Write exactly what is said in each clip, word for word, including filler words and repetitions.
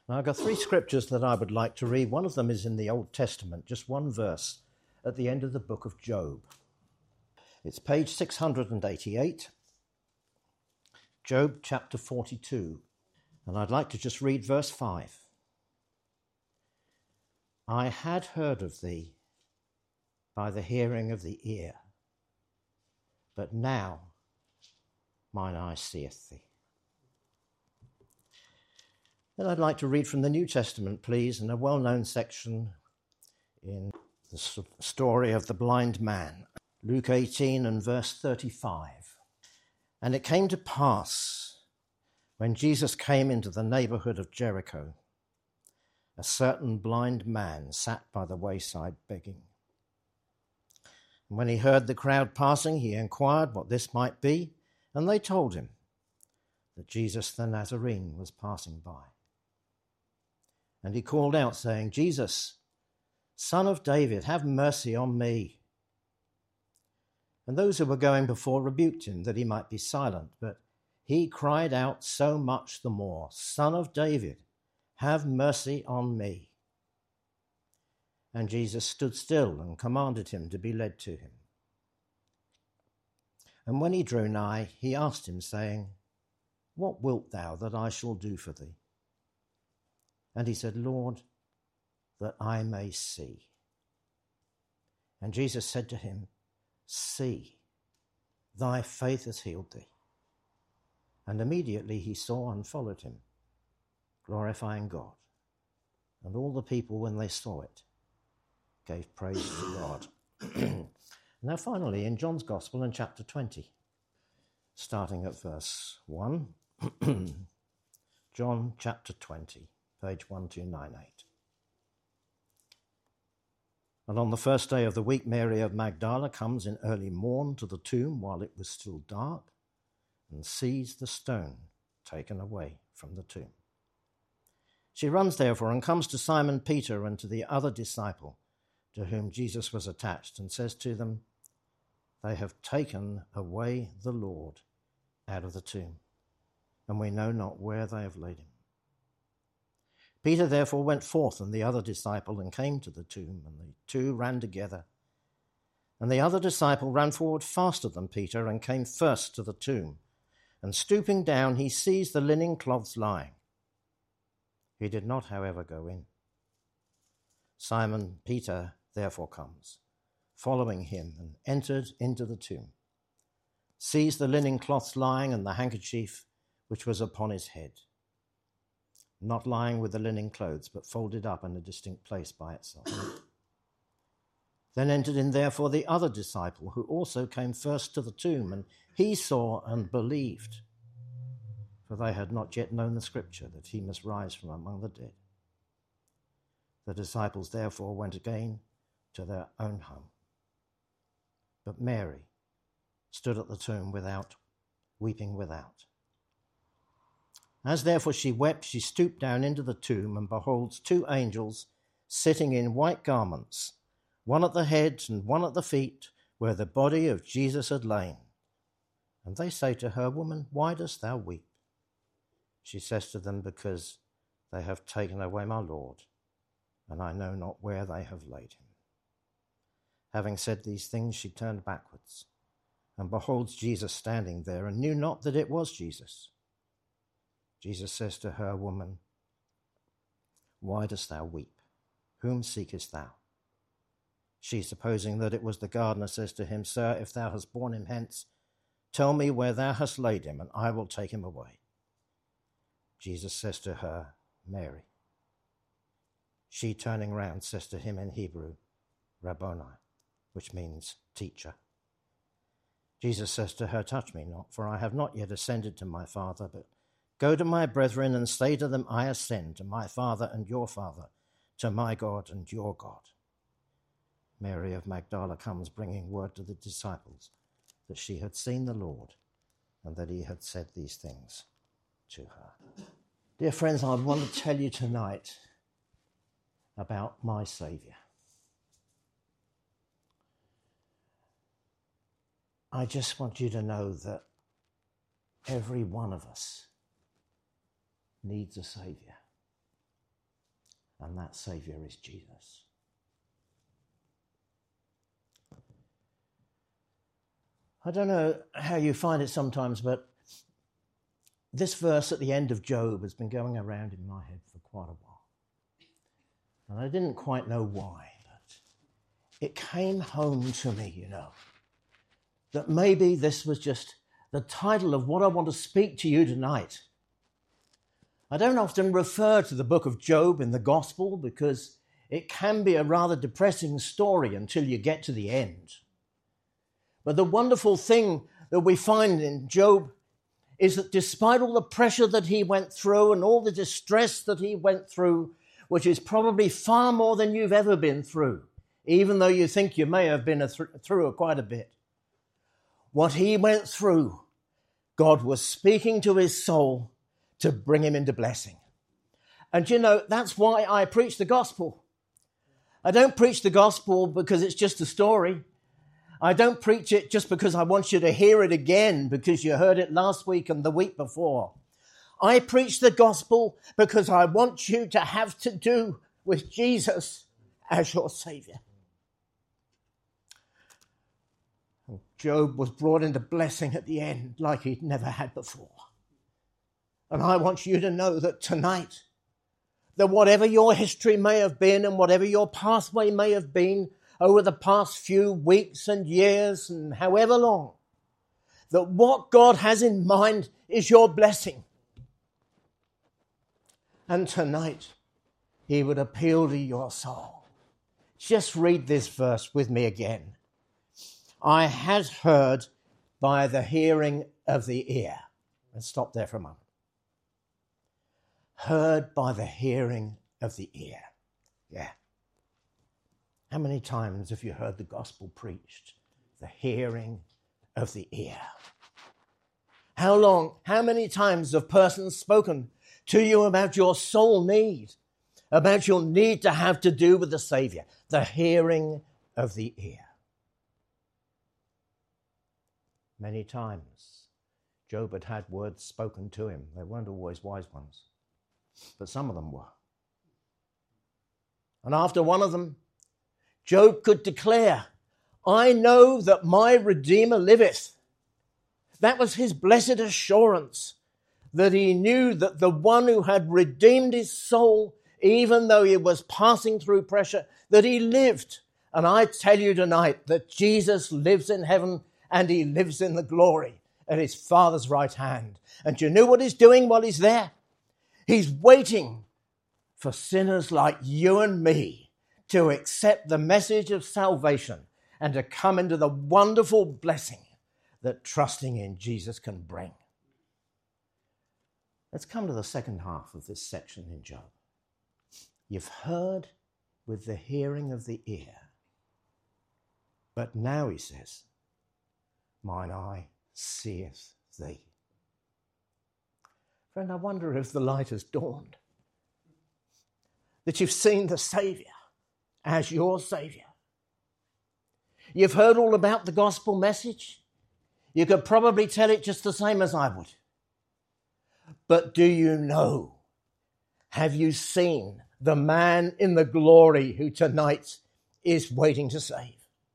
Now, I've got three scriptures that I would like to read. One of them is in the Old Testament, just one verse at the end of the book of Job. It's page six hundred eighty-eight, Job chapter forty-two. And I'd like to just read verse five. I had heard of thee by the hearing of the ear, but now mine eye seeth thee. Then I'd like to read from the New Testament, please, in a well-known section in the story of the blind man. Luke eighteen and verse thirty-five. And it came to pass, when Jesus came into the neighborhood of Jericho, a certain blind man sat by the wayside begging. And when he heard the crowd passing, he inquired what this might be, and they told him that Jesus the Nazarene was passing by. And he called out, saying, Jesus, Son of David, have mercy on me. And those who were going before rebuked him, that he might be silent. But he cried out so much the more, Son of David, have mercy on me. And Jesus stood still and commanded him to be led to him. And when he drew nigh, he asked him, saying, What wilt thou that I shall do for thee? And he said, Lord, that I may see. And Jesus said to him, See, thy faith has healed thee. And immediately he saw and followed him, glorifying God. And all the people, when they saw it, gave praise to God. Now finally, in John's Gospel in chapter twenty, starting at verse one, John chapter twenty. Page one two nine eight. And on the first day of the week, Mary of Magdala comes in early morn to the tomb while it was still dark, and sees the stone taken away from the tomb. She runs therefore and comes to Simon Peter and to the other disciple to whom Jesus was attached, and says to them, They have taken away the Lord out of the tomb, and we know not where they have laid him. Peter therefore went forth, and the other disciple, and came to the tomb, and the two ran together. And the other disciple ran forward faster than Peter, and came first to the tomb. And stooping down, he sees the linen cloths lying. He did not, however, go in. Simon Peter therefore comes, following him, and entered into the tomb, sees the linen cloths lying, and the handkerchief which was upon his head, not lying with the linen clothes, but folded up in a distinct place by itself. Then entered in therefore the other disciple, who also came first to the tomb, and he saw and believed, for they had not yet known the scripture, that he must rise from among the dead. The disciples therefore went again to their own home. But Mary stood at the tomb without, weeping without. As therefore she wept, she stooped down into the tomb, and beholds two angels sitting in white garments, one at the head and one at the feet, where the body of Jesus had lain. And they say to her, Woman, why dost thou weep? She says to them, Because they have taken away my Lord, and I know not where they have laid him. Having said these things, she turned backwards, and beholds Jesus standing there, and knew not that it was Jesus. Jesus says to her, Woman, why dost thou weep? Whom seekest thou? She, supposing that it was the gardener, says to him, Sir, if thou hast borne him hence, tell me where thou hast laid him, and I will take him away. Jesus says to her, Mary. She, turning round, says to him in Hebrew, Rabboni, which means teacher. Jesus says to her, Touch me not, for I have not yet ascended to my Father, but go to my brethren and say to them, I ascend to my Father and your Father, to my God and your God. Mary of Magdala comes, bringing word to the disciples that she had seen the Lord and that he had said these things to her. Dear friends, I want to tell you tonight about my Saviour. I just want you to know that every one of us needs a Saviour. And that Saviour is Jesus. I don't know how you find it sometimes, but this verse at the end of Job has been going around in my head for quite a while. And I didn't quite know why, but it came home to me, you know, that maybe this was just the title of what I want to speak to you tonight. I don't often refer to the book of Job in the gospel because it can be a rather depressing story until you get to the end. But the wonderful thing that we find in Job is that despite all the pressure that he went through and all the distress that he went through, which is probably far more than you've ever been through, even though you think you may have been th- through quite a bit, what he went through, God was speaking to his soul to bring him into blessing. And you know, that's why I preach the gospel. I don't preach the gospel because it's just a story. I don't preach it just because I want you to hear it again because you heard it last week and the week before. I preach the gospel because I want you to have to do with Jesus as your Saviour. Job was brought into blessing at the end like he'd never had before. And I want you to know that tonight, that whatever your history may have been and whatever your pathway may have been over the past few weeks and years and however long, that what God has in mind is your blessing. And tonight, he would appeal to your soul. Just read this verse with me again. I had heard by the hearing of the ear. Let's stop there for a moment. Heard by the hearing of the ear. Yeah. How many times have you heard the gospel preached? The hearing of the ear. How long, how many times have persons spoken to you about your soul need, about your need to have to do with the Saviour? The hearing of the ear. Many times, Job had had words spoken to him. They weren't always wise ones, but some of them were. And after one of them, Job could declare, I know that my Redeemer liveth. That was his blessed assurance, that he knew that the one who had redeemed his soul, even though he was passing through pressure, that he lived. And I tell you tonight that Jesus lives in heaven and he lives in the glory at his Father's right hand. And you know what he's doing while he's there? He's waiting for sinners like you and me to accept the message of salvation and to come into the wonderful blessing that trusting in Jesus can bring. Let's come to the second half of this section in Job. You've heard with the hearing of the ear, but now, he says, mine eye seeth thee. Friend, I wonder if the light has dawned, that you've seen the Saviour as your Saviour. You've heard all about the gospel message. You could probably tell it just the same as I would. But do you know, have you seen the man in the glory who tonight is waiting to save?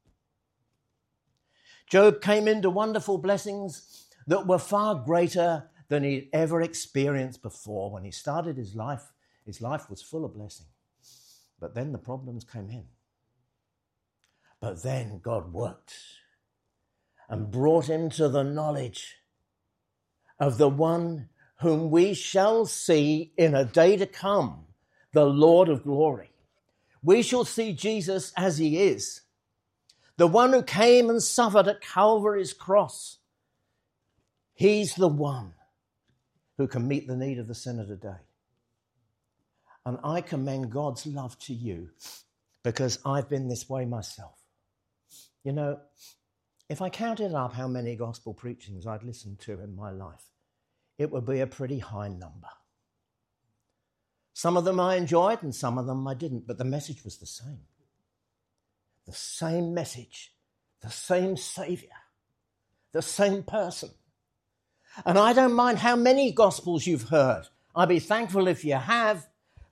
Job came into wonderful blessings that were far greater than he'd ever experienced before. When he started his life, his life was full of blessing. But then the problems came in. But then God worked and brought him to the knowledge of the one whom we shall see in a day to come, the Lord of glory. We shall see Jesus as he is, the one who came and suffered at Calvary's cross. He's the one who can meet the need of the sinner today. And I commend God's love to you because I've been this way myself. You know, if I counted up how many gospel preachings I'd listened to in my life, it would be a pretty high number. Some of them I enjoyed and some of them I didn't, but the message was the same. The same message, the same Saviour, the same person. And I don't mind how many gospels you've heard. I'd be thankful if you have,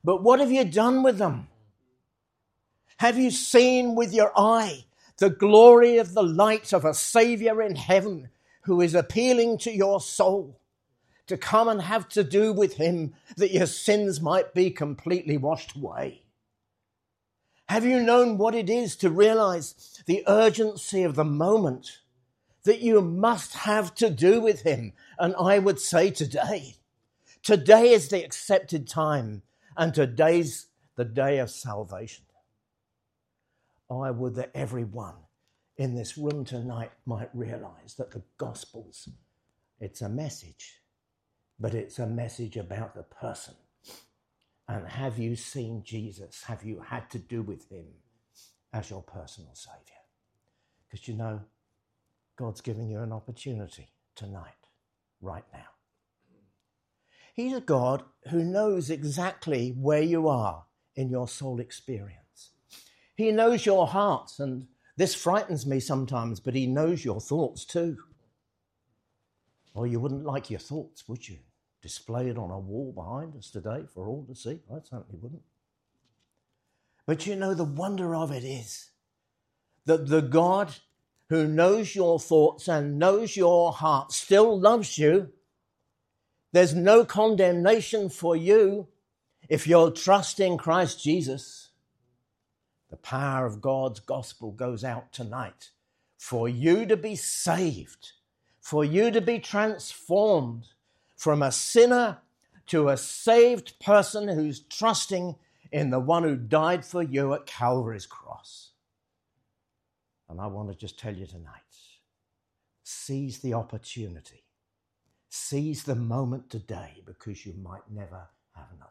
But what have you done with them? Have you seen with your eye the glory of the light of a Saviour in heaven who is appealing to your soul to come and have to do with him that your sins might be completely washed away? Have you known what it is to realize the urgency of the moment that you must have to do with him? And I would say today, today is the accepted time, and today's the day of salvation. I would that everyone in this room tonight might realize that the Gospels, it's a message, but it's a message about the person. And have you seen Jesus? Have you had to do with him as your personal Saviour? Because you know, God's giving you an opportunity tonight, right now. He's a God who knows exactly where you are in your soul experience. He knows your hearts, and this frightens me sometimes, but he knows your thoughts too. Or you wouldn't like your thoughts, would you? Displayed on a wall behind us today for all to see? I certainly wouldn't. But you know, the wonder of it is that the God who knows your thoughts and knows your heart still loves you. There's no condemnation for you if you'll trust in Christ Jesus. The power of God's gospel goes out tonight for you to be saved, for you to be transformed from a sinner to a saved person who's trusting in the one who died for you at Calvary's cross. And I want to just tell you tonight, seize the opportunity. Seize the moment today, because you might never have another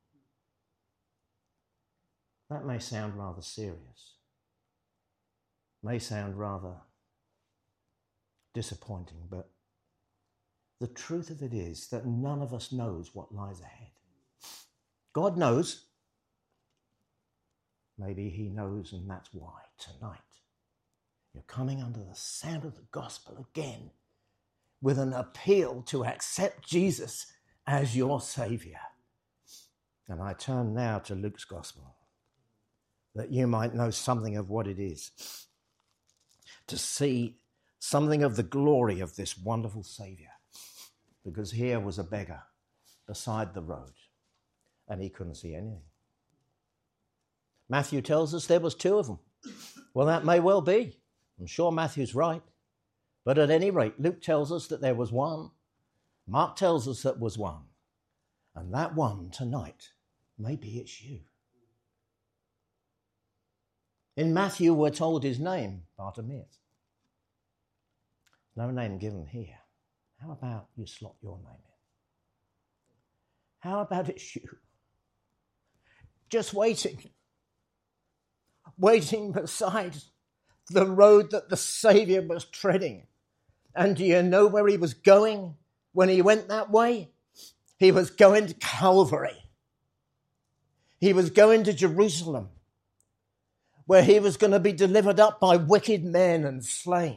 one. That may sound rather serious, may sound rather disappointing, but the truth of it is that none of us knows what lies ahead. God knows. Maybe he knows, and that's why tonight you're coming under the sound of the gospel again with an appeal to accept Jesus as your Saviour. And I turn now to Luke's gospel, that you might know something of what it is to see something of the glory of this wonderful Saviour. Because here was a beggar beside the road, and he couldn't see anything. Matthew tells us there was two of them. Well, that may well be. I'm sure Matthew's right. But at any rate, Luke tells us that there was one. Mark tells us that was one. And that one tonight, maybe it's you. In Matthew, we're told his name, Bartimaeus. No name given here. How about you slot your name in? How about it's you? Just waiting. Waiting beside the road that the Saviour was treading. And do you know where he was going when he went that way? He was going to Calvary. He was going to Jerusalem, where he was going to be delivered up by wicked men and slain.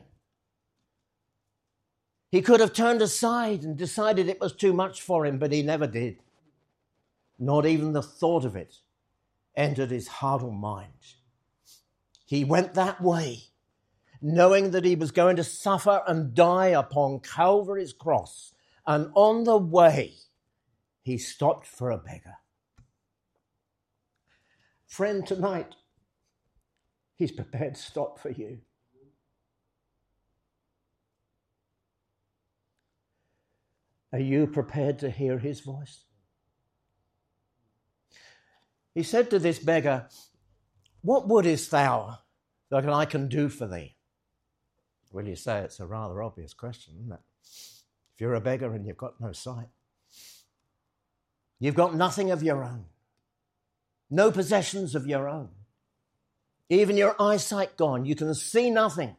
He could have turned aside and decided it was too much for him, but he never did. Not even the thought of it entered his heart or mind. He went that way, knowing that he was going to suffer and die upon Calvary's cross. And on the way, he stopped for a beggar. Friend, tonight, he's prepared to stop for you. Are you prepared to hear his voice? He said to this beggar, "What wouldest thou that I can do for thee?" Well, you say it's a rather obvious question, isn't it? If you're a beggar and you've got no sight, you've got nothing of your own, no possessions of your own, even your eyesight gone, you can see nothing.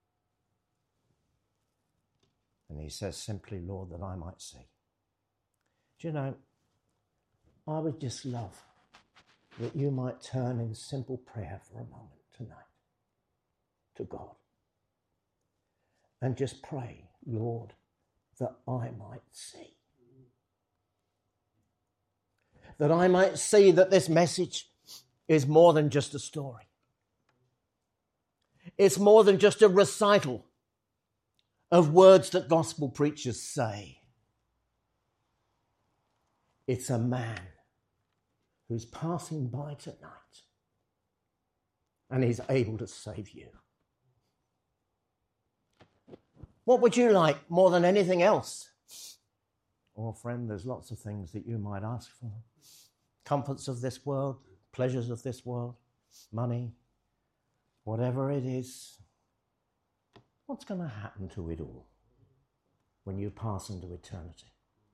And he says simply, "Lord, that I might see." Do you know, I would just love that you might turn in simple prayer for a moment tonight to God and just pray, "Lord, that I might see." that I might see that this message is more than just a story. It's more than just a recital of words that gospel preachers say. It's a man who's passing by tonight and he's able to save you. What would you like more than anything else? Oh, friend, there's lots of things that you might ask for. Comforts of this world, pleasures of this world, money, whatever it is. What's going to happen to it all when you pass into eternity?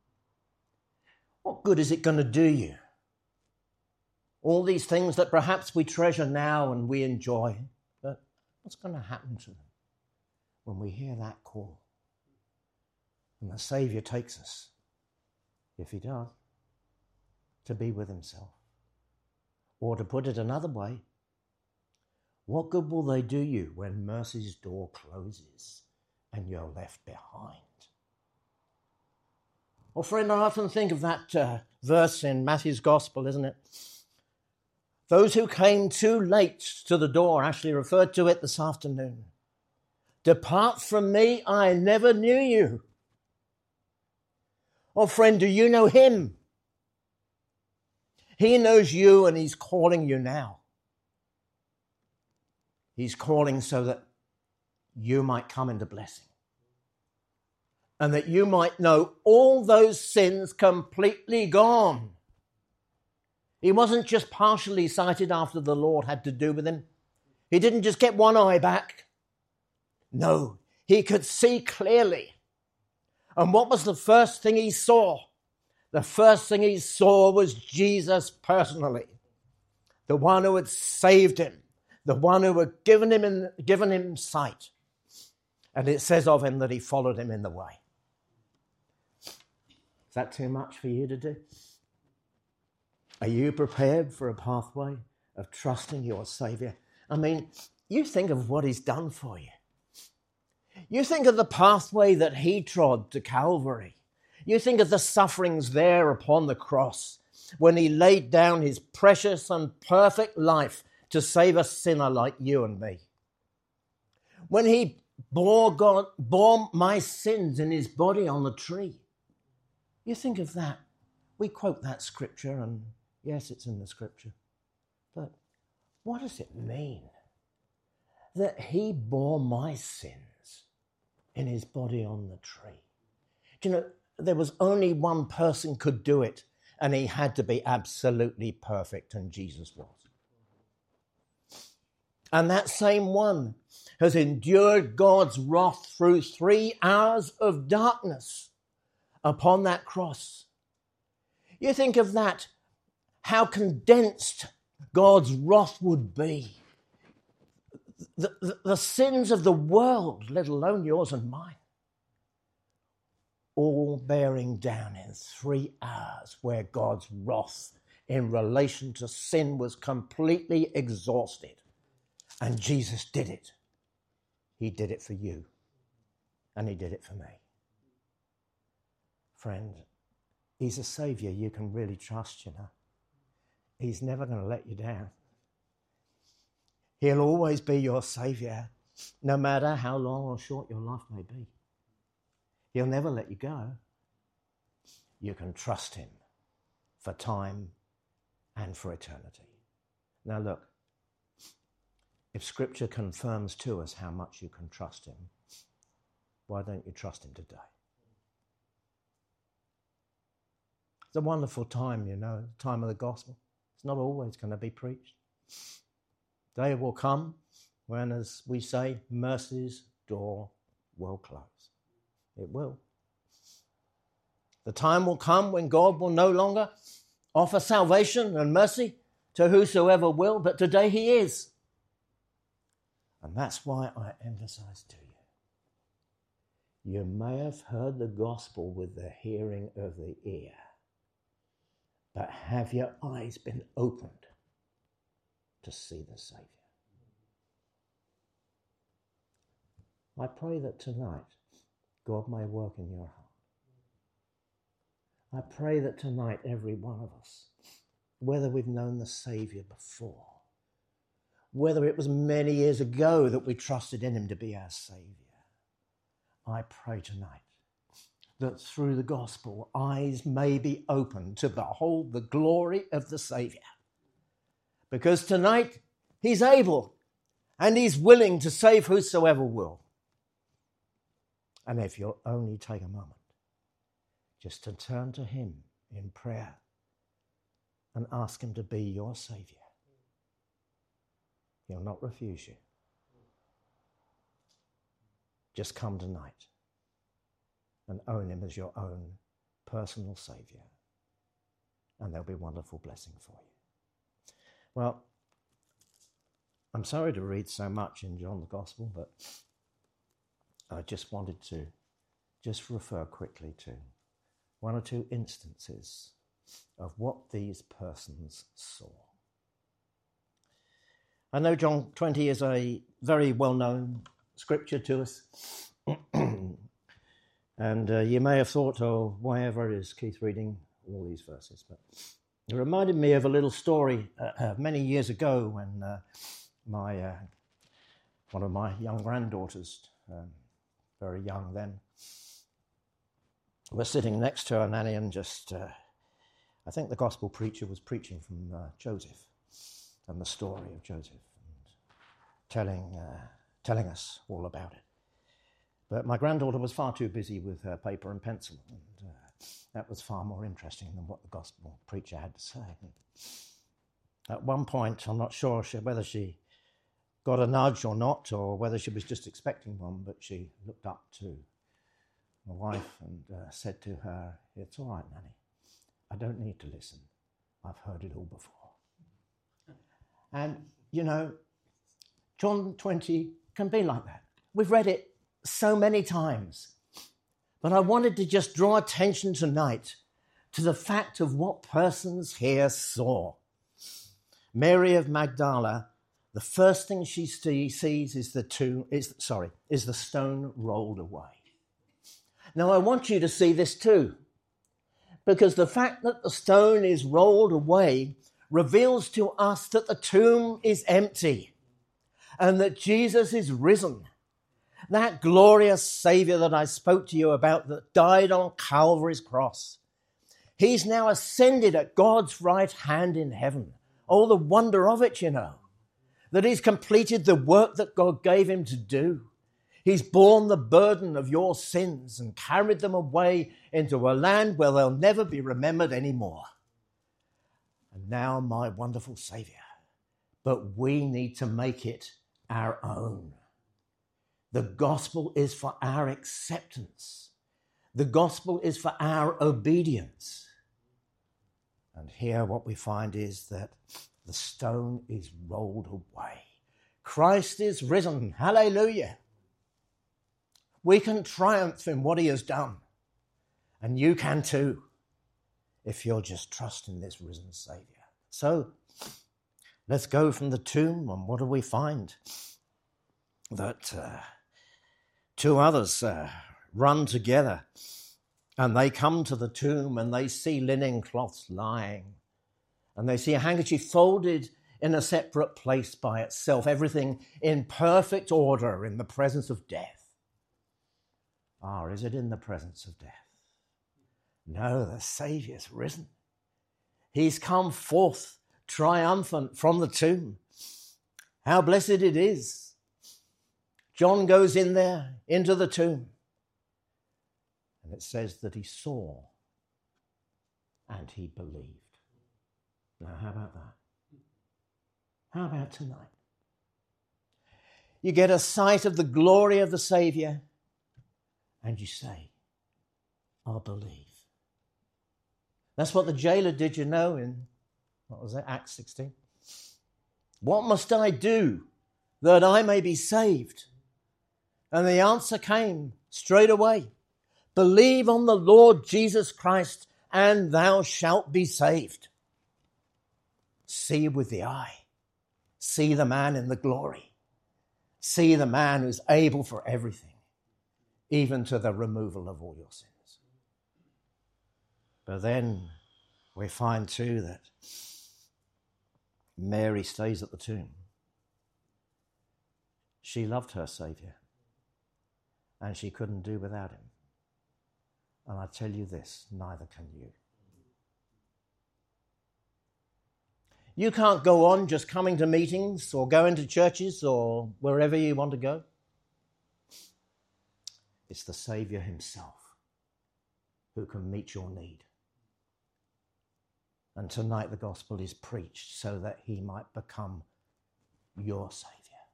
What good is it going to do you? All these things that perhaps we treasure now and we enjoy, but what's going to happen to them when we hear that call? And the Saviour takes us, if he does, to be with himself. Or to put it another way, what good will they do you when mercy's door closes and you're left behind? Well, friend, I often think of that uh, verse in Matthew's Gospel, isn't it? Those who came too late to the door, actually referred to it this afternoon. Depart from me, I never knew you. Oh, friend, do you know him? He knows you and he's calling you now. He's calling so that you might come into blessing. And that you might know all those sins completely gone. He wasn't just partially sighted after the Lord had to do with him. He didn't just get one eye back. No, he could see clearly. And what was the first thing he saw? The first thing he saw was Jesus personally. The one who had saved him. The one who had given him, in, given him sight. And it says of him that he followed him in the way. Is that too much for you to do? Are you prepared for a pathway of trusting your Saviour? I mean, you think of what he's done for you. You think of the pathway that he trod to Calvary. You think of the sufferings there upon the cross when he laid down his precious and perfect life to save a sinner like you and me. When he bore God, bore my sins in his body on the tree. You think of that. We quote that scripture, and yes, it's in the scripture. But what does it mean that he bore my sins in his body on the tree? Do you know, there was only one person could do it, and he had to be absolutely perfect, and Jesus was. And that same one has endured God's wrath through three hours of darkness upon that cross. You think of that, how condensed God's wrath would be. The, the, the sins of the world, let alone yours and mine, all bearing down in three hours where God's wrath in relation to sin was completely exhausted. And Jesus did it. He did it for you. And he did it for me. Friend, he's a Saviour you can really trust, you know. He's never going to let you down. He'll always be your Saviour, no matter how long or short your life may be. He'll never let you go. You can trust him for time and for eternity. Now look, if Scripture confirms to us how much you can trust him, why don't you trust him today? It's a wonderful time, you know, the time of the gospel. It's not always going to be preached. Day will come when, as we say, mercy's door will close. It will. The time will come when God will no longer offer salvation and mercy to whosoever will, but today he is. And that's why I emphasize to you, you may have heard the gospel with the hearing of the ear, but have your eyes been opened to see the Saviour? I pray that tonight God may work in your heart. I pray that tonight every one of us, whether we've known the Saviour before, whether it was many years ago that we trusted in him to be our Saviour, I pray tonight that through the gospel, eyes may be opened to behold the glory of the Saviour. Because tonight, he's able and he's willing to save whosoever will. And if you'll only take a moment just to turn to him in prayer and ask him to be your Saviour, he'll not refuse you. Just come tonight and own him as your own personal Saviour, and there'll be wonderful blessing for you. Well, I'm sorry to read so much in John the Gospel, but I just wanted to just refer quickly to one or two instances of what these persons saw. I know John twenty is a very well-known scripture to us. And uh, you may have thought, oh, why ever is Keith reading all these verses? But it reminded me of a little story uh, uh, many years ago when uh, my uh, one of my young granddaughters, um, very young then, was sitting next to her nanny and just, uh, I think the gospel preacher was preaching from uh, Joseph and the story of Joseph and telling, uh, telling us all about it. But my granddaughter was far too busy with her paper and pencil, and uh, that was far more interesting than what the gospel preacher had to say. At one point, I'm not sure she, whether she got a nudge or not, or whether she was just expecting one, but she looked up to my wife and uh, said to her, "It's all right, Nanny. I don't need to listen. I've heard it all before." And, you know, John twenty can be like that. We've read it so many times. But I wanted to just draw attention tonight to the fact of what persons here saw. Mary of Magdala, the first thing she sees is the tomb, is sorry, is the stone rolled away. Now I want you to see this too, because the fact that the stone is rolled away reveals to us that the tomb is empty and that Jesus is risen. That glorious Saviour that I spoke to you about that died on Calvary's cross. He's now ascended at God's right hand in heaven. Oh, the wonder of it, you know, that he's completed the work that God gave him to do. He's borne the burden of your sins and carried them away into a land where they'll never be remembered anymore. And now, my wonderful Saviour, but we need to make it our own. The gospel is for our acceptance. The gospel is for our obedience. And here what we find is that the stone is rolled away. Christ is risen. Hallelujah. We can triumph in what he has done. And you can too, if you'll just trust in this risen Saviour. So let's go from the tomb, and what do we find? That uh, two others uh, run together, and they come to the tomb and they see linen cloths lying, and they see a handkerchief folded in a separate place by itself, everything in perfect order in the presence of death. Ah, is it in the presence of death? No, the Saviour's risen. He's come forth triumphant from the tomb. How blessed it is. John goes in there, into the tomb, and it says that he saw and he believed. Now, how about that? How about tonight? You get a sight of the glory of the Saviour, and you say, "I'll believe." That's what the jailer did, you know, in, what was it, Acts sixteen? What must I do that I may be saved? And the answer came straight away. Believe on the Lord Jesus Christ and thou shalt be saved. See with the eye. See the man in the glory. See the man who's able for everything, even to the removal of all your sins. But then we find too that Mary stays at the tomb. She loved her Saviour, and she couldn't do without him. And I tell you this, neither can you. You can't go on just coming to meetings or going to churches or wherever you want to go. It's the Saviour himself who can meet your need. And tonight the gospel is preached so that he might become your Saviour.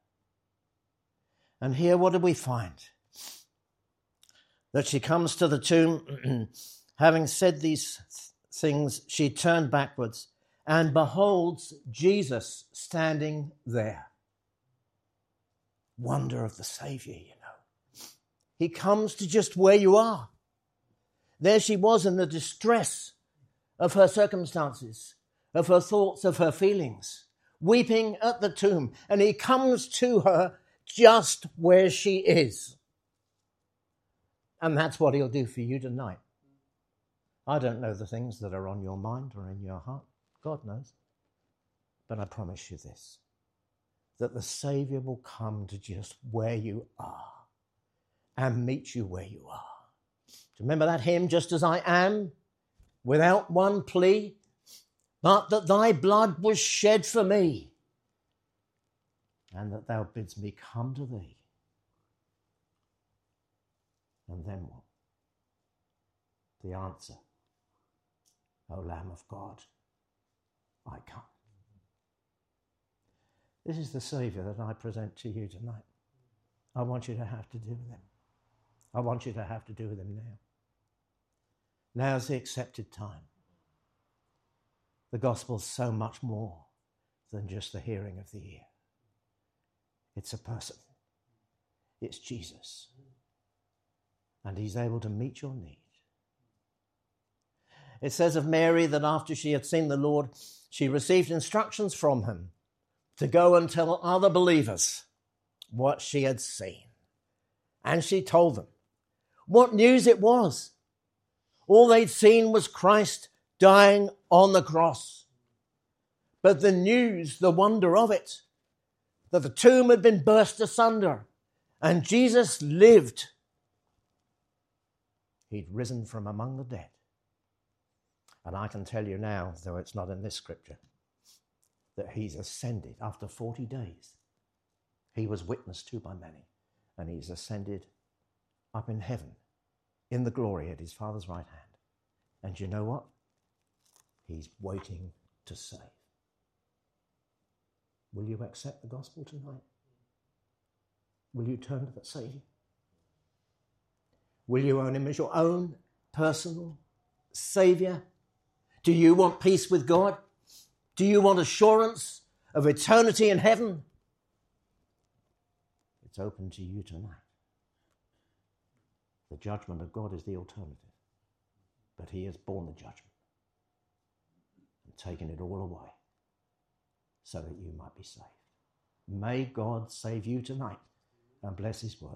And here what do we find? That she comes to the tomb, having said these things, she turned backwards and beholds Jesus standing there. Wonder of the Saviour, you know. He comes to just where you are. There she was in the distress of her circumstances, of her thoughts, of her feelings, weeping at the tomb. And he comes to her just where she is. And that's what he'll do for you tonight. I don't know the things that are on your mind or in your heart. God knows. But I promise you this, that the Saviour will come to just where you are and meet you where you are. Do you remember that hymn, Just As I Am, without one plea, but that thy blood was shed for me, and that thou bidst me come to thee. And then what? The answer, O Lamb of God, I come. This is the Saviour that I present to you tonight. I want you to have to do with him. I want you to have to do with him now. Now's the accepted time. The gospel's so much more than just the hearing of the ear. It's a person. It's Jesus. And he's able to meet your need. It says of Mary that after she had seen the Lord, she received instructions from him to go and tell other believers what she had seen. And she told them what news it was. All they'd seen was Christ dying on the cross. But the news, the wonder of it, that the tomb had been burst asunder and Jesus lived. He'd risen from among the dead. And I can tell you now, though it's not in this scripture, that he's ascended after forty days. He was witnessed to by many, and he's ascended up in heaven in the glory at his Father's right hand. And you know what? He's waiting to save. Will you accept the gospel tonight? Will you turn to the Saviour? Will you own him as your own personal Saviour? Do you want peace with God? Do you want assurance of eternity in heaven? It's open to you tonight. The judgment of God is the alternative. But he has borne the judgment and taken it all away so that you might be saved. May God save you tonight and bless his word.